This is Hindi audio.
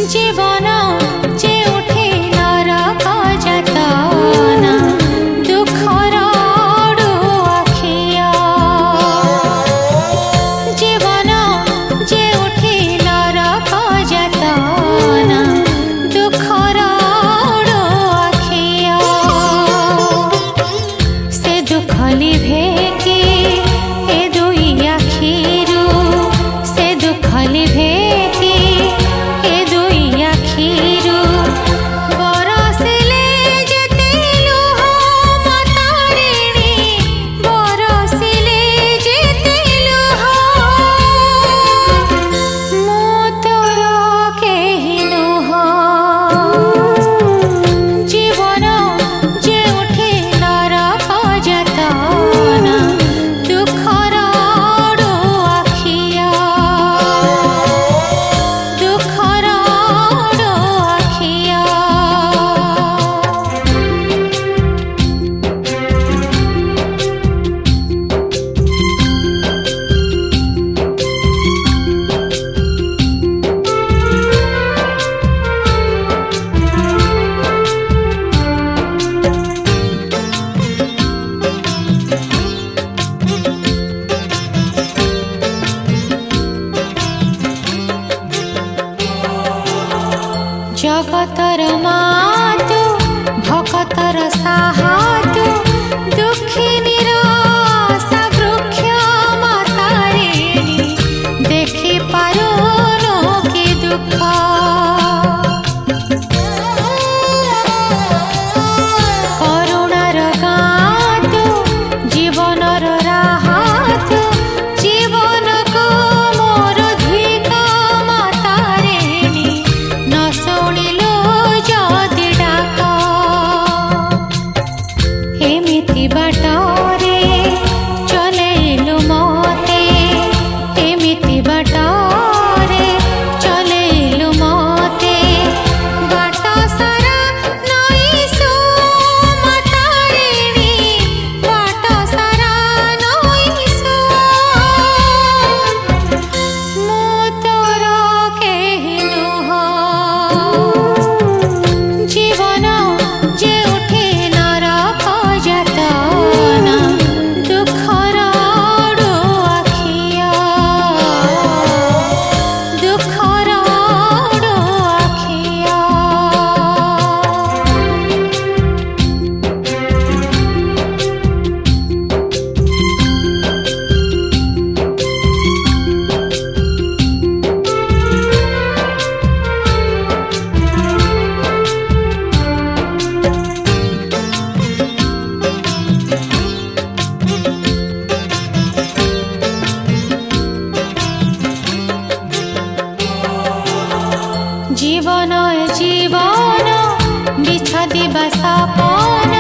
जीवन जे उठे नरक जतना दुखर आखिया जीवन जे उठे नरक जतना दुखर आखिया से दुख लिभे के ए दुई आखिरू से दुख लिभे के ए दुई आखिरू बरसिले जेते लुह मतारिणी बरसिले जेते लुह मो तोर केहि नुह जीवन जे उठे नरक जतना दुखर आखिया दुखर आखिया जगतर मातु भकतर साहातु दुखी निराशा वृक्ष मातारिणी देखि पारुनु कि दुख करुणार गातु जीवनर राहातु जीवन को मोर धिक मातारिणी न शुणिलु जदि डाक एमिति बाटरे चलेलु मते एमिति बाटरे चलेलु मते बाट सारा नईसु मतारिणी बाट सारा नईसु मो तोर केहि नुह जीवन जे उठे नरक जतना दुखर आखिया दुखर आखिया जीवन जीवन बिछा दिबा सपन